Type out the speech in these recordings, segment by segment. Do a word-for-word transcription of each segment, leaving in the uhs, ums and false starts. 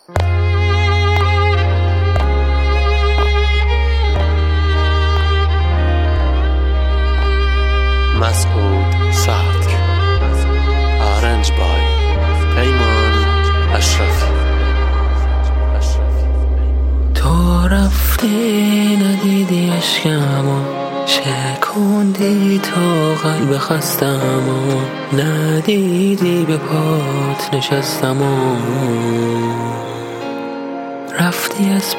مسعود صدر آرنج بای پیمان اشرفی. تو رفتی ندیدی اشکمو، شکوندی تو قلب خستمو، ندیدی به پات نشستمو، رفتی از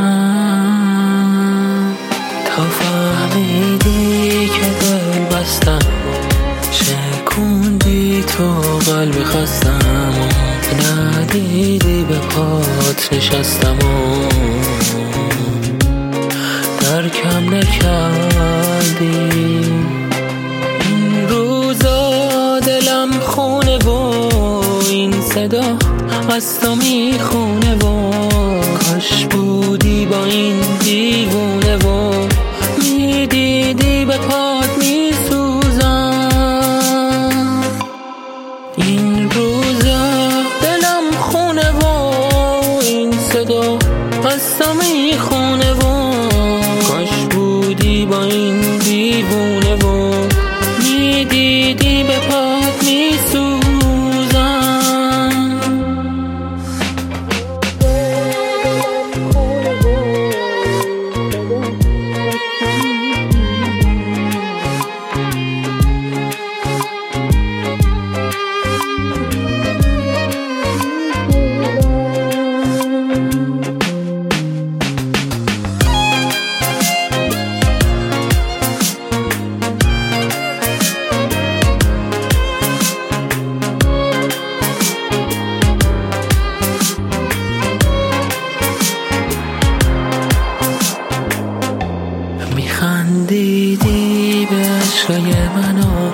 پیشم تا فهمیدی که دل بستمو، شکوندی تو قلب خستمو، ندیدی به پات نشستمو، درکم نکردی. این روزا دلم خونه و این صدا از تو میخونه و کاش بودی با این دیوونه و میدیدی به پات میسوزم. این روزا دلم خونه و این صدا از تو میخونه و کاش بودی با این دیوونه و میدیدی به پات میسوزم. میخندیدی به عشقای منو،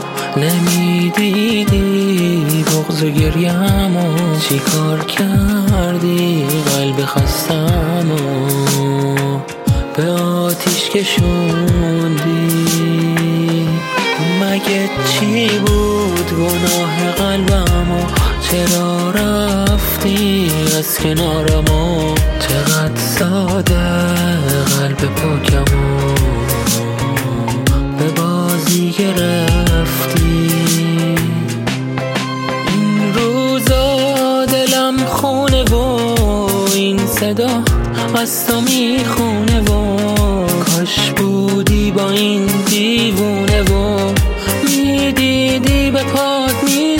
نمیدیدی بغض و گریه‌مو، چی کار کردی قلب خستمو به آتیش کشوندی. مگه چی بود گناه قلبمو، چرا رفتی از کنارمو، چقدر ساده قلب پاکمو به بازی گرفتی. این روزا دلم خونه و این صدا از تو میخونه و کاش بودی با این دیوونه و میدیدی به پات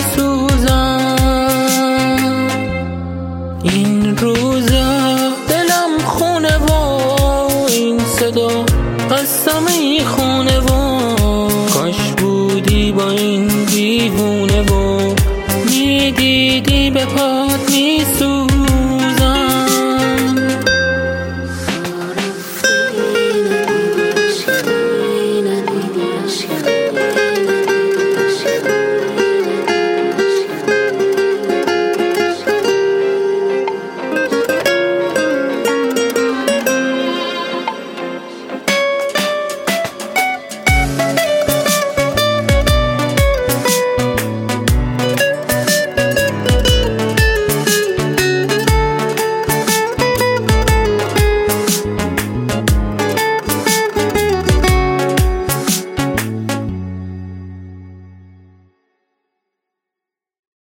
میسوزم. این روزا دلم خونه و این صدا از تو میخونه و کاش بودی با این دیوونه و میدیدی به پات میسوزم.